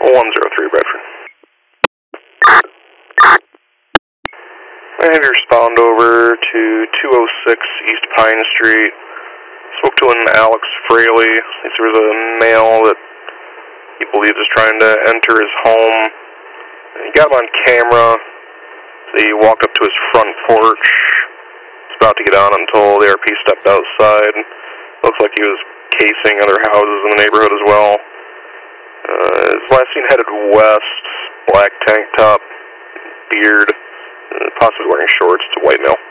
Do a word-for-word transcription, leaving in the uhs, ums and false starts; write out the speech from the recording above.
one zero three, Bradford. I have you respond over to two oh six East Pine Street. Spoke to an Alex Fraley. There was a male that he believes is trying to enter his home. He got him on camera. So he walked up to his front porch. He's about to get on until the A R P stepped outside. Looks like he was casing other houses in the neighborhood as well. Uh, his last seen headed west, black tank top, beard, uh, possibly wearing shorts. It's a white male.